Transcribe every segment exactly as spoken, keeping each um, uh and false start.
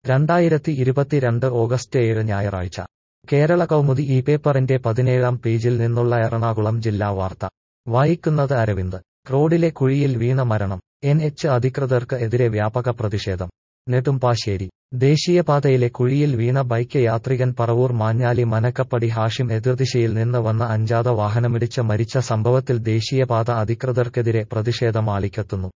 രണ്ടായിരത്തി ഇരുപത്തിരണ്ട് ഓഗസ്റ്റ് ഏഴ് ഞായറാഴ്ച കേരള കൗമുദി ഈ പേപ്പറിന്റെ പതിനേഴാം പേജിൽ നിന്നുള്ള എറണാകുളം ജില്ലാ വാർത്ത വായിക്കുന്നത് അരവിന്ദ്. റോഡിലെ കുഴിയിൽ വീണ മരണം. എൻ എച്ച് അധികൃതർക്ക് എതിരെ വ്യാപക പ്രതിഷേധം. നെടുമ്പാശ്ശേരി. ദേശീയപാതയിലെ കുഴിയിൽ വീണ ബൈക്ക് യാത്രികൻ പറവൂർ മാഞ്ഞാലി മനക്കപ്പടി ഹാഷിം എതിർദിശയിൽ നിന്ന് വന്ന അഞ്ചാത വാഹനമിടിച്ച് മരിച്ച സംഭവത്തിൽ ദേശീയപാത അധികൃതർക്കെതിരെ പ്രതിഷേധം ആളിക്കത്തുന്നു.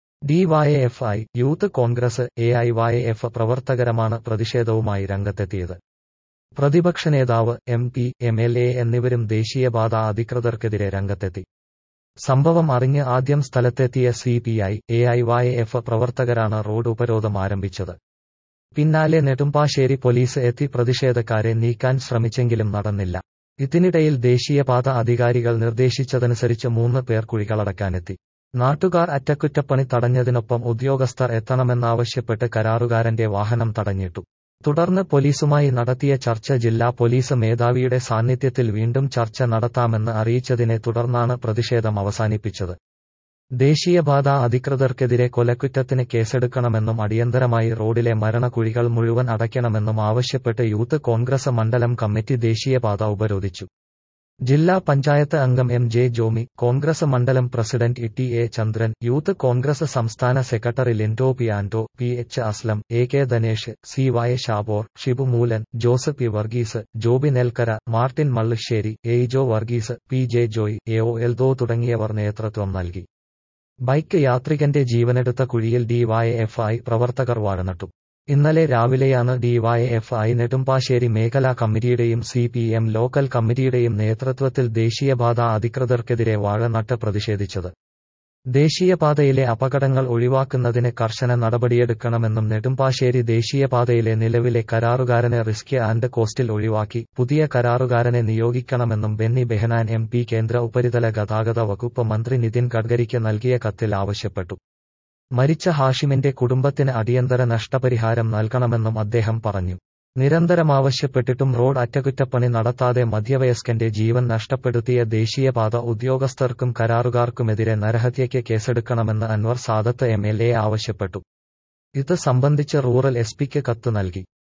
DYFI, youth Congress, A I Y F പ്രവർത്തകരമാണ് പ്രതിഷേധവുമായി രംഗത്തെത്തിയത്. പ്രതിപക്ഷ നേതാവ്, M P, M L A എന്നിവരും ദേശീയപാത അധികൃതർക്കെതിരെ രംഗത്തെത്തി. സംഭവം അറിഞ്ഞ് ആദ്യം സ്ഥലത്തെത്തിയ C P I, A I Y F പ്രവർത്തകരാണ് റോഡ് ഉപരോധം ആരംഭിച്ചത്. പിന്നാലെ നെടുമ്പാശ്ശേരി പോലീസ് എത്തി പ്രതിഷേധക്കാരെ നീക്കാൻ ശ്രമിച്ചെങ്കിലും നടന്നില്ല. ഇതിനിടയിൽ ദേശീയപാത അധികാരികൾ നിർദ്ദേശിച്ചതനുസരിച്ച് മൂന്ന് പേർ കുഴികളടക്കാനെത്തി. നാട്ടുകാർ അറ്റകുറ്റപ്പണി തടഞ്ഞതിനൊപ്പം ഉദ്യോഗസ്ഥർ എത്തണമെന്നാവശ്യപ്പെട്ട് കരാറുകാരന്റെ വാഹനം തടഞ്ഞിട്ടു. തുടർന്ന് പോലീസുമായി നടത്തിയ ചർച്ച ജില്ലാ പോലീസ് മേധാവിയുടെ സാന്നിധ്യത്തിൽ വീണ്ടും ചർച്ച നടത്താമെന്ന് അറിയിച്ചതിനെ തുടർന്നാണ് പ്രതിഷേധം അവസാനിപ്പിച്ചത്. ദേശീയപാത അധികൃതർക്കെതിരെ കൊലക്കുറ്റത്തിന് കേസെടുക്കണമെന്നും അടിയന്തരമായി റോഡിലെ മരണക്കുഴികൾ മുഴുവൻ അടയ്ക്കണമെന്നും ആവശ്യപ്പെട്ട് യൂത്ത് കോൺഗ്രസ് മണ്ഡലം കമ്മിറ്റി ദേശീയപാത ഉപരോധിച്ചു. ജില്ലാ പഞ്ചായത്ത് അംഗം എം ജെ ജോമി, കോൺഗ്രസ് മണ്ഡലം president T A Chandran, youth Congress സംസ്ഥാന secretary Lindo P Anto, P H Aslam, A K Dhanesh, C Y Shabor, Shibu Moolan, Joseph P Varghese, Joby Nelkara, Martin Mallissery, Aijo Varghese, P J Joy, A O Eldho തുടങ്ങിയവർ നേതൃത്വം നൽകി. ബൈക്ക് യാത്രികന്റെ ജീവനെടുത്ത കുഴിയിൽ ഡിവൈഎഫ്ഐ പ്രവർത്തകർ വാഴനട്ടു. ഇന്നലെ രാവിലെയാണ് ഡിവൈഎഫ്ഐ നെടുമ്പാശ്ശേരി മേഖലാ കമ്മിറ്റിയുടെയും സി പി എം ലോക്കൽ കമ്മിറ്റിയുടെയും നേതൃത്വത്തിൽ ദേശീയപാത അധികൃതർക്കെതിരെ വാഴനട്ട് പ്രതിഷേധിച്ചത്. ദേശീയപാതയിലെ അപകടങ്ങൾ ഒഴിവാക്കുന്നതിന് കർശന നടപടിയെടുക്കണമെന്നും നെടുമ്പാശ്ശേരി ദേശീയപാതയിലെ നിലവിലെ കരാറുകാരനെ റിസ്ക് ആൻഡ് കോസ്റ്റിൽ ഒഴിവാക്കി പുതിയ കരാറുകാരനെ നിയോഗിക്കണമെന്നും ബെന്നി ബെഹനാൻ എം പി കേന്ദ്ര ഉപരിതല ഗതാഗത വകുപ്പ് മന്ത്രി നിതിൻ ഗഡ്കരിക്ക് നൽകിയ കത്തിൽ ആവശ്യപ്പെട്ടു. മരിച്ച ഹാഷിമിന്റെ കുടുംബത്തിന് അടിയന്തര നഷ്ടപരിഹാരം നൽകണമെന്നും അദ്ദേഹം പറഞ്ഞു. നിരന്തരമാവശ്യപ്പെട്ടിട്ടും റോഡ് അറ്റകുറ്റപ്പണി നടത്താതെ മധ്യവയസ്കന്റെ ജീവൻ നഷ്ടപ്പെടുത്തിയ ദേശീയപാത ഉദ്യോഗസ്ഥർക്കും കരാറുകാർക്കുമെതിരെ നരഹത്യയ്ക്ക് കേസെടുക്കണമെന്ന് Anwar Sadath M L A ആവശ്യപ്പെട്ടു. ഇത് സംബന്ധിച്ച് റൂറൽ എസ് പിക്ക് കത്ത് നൽകി.